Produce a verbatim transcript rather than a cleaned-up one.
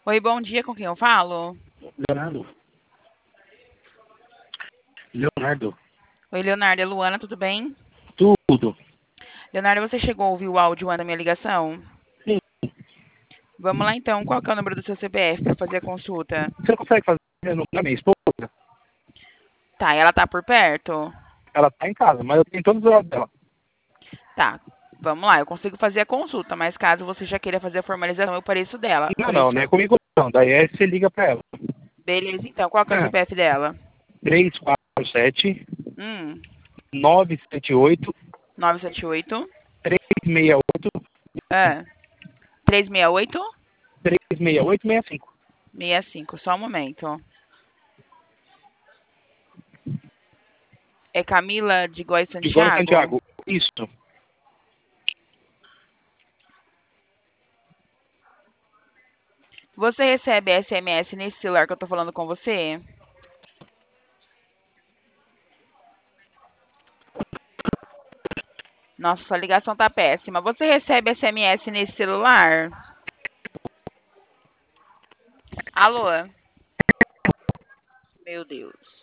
Oi, bom dia, com quem eu falo? Leonardo. Leonardo. Oi, Leonardo, é Luana, tudo bem? Tudo. Leonardo, você chegou a ouvir o áudio da minha ligação? Sim. Vamos lá então, qual que é o número do seu C P F para fazer a consulta? Você consegue fazer no da minha esposa? Tá, ela tá por perto? Ela tá em casa, mas eu tenho todos os dados dela. Tá, vamos lá, eu consigo fazer a consulta, mas caso você já queira fazer a formalização, eu pareço dela. Não, não, Pareço. não é comigo não. Daí aí você liga pra ela. Beleza, então, qual que é o É. C P F dela? três quatro sete, Hum, nove sete oito, nove sete oito. três seis oito, Ah, três seis oito? três seis oito seis cinco. seis cinco, só um momento. É Camila de Góis Igual Santiago? Santiago. Isso. Você recebe S M S nesse celular que eu tô falando com você? Nossa, sua ligação tá péssima. Você recebe S M S nesse celular? Alô? Meu Deus.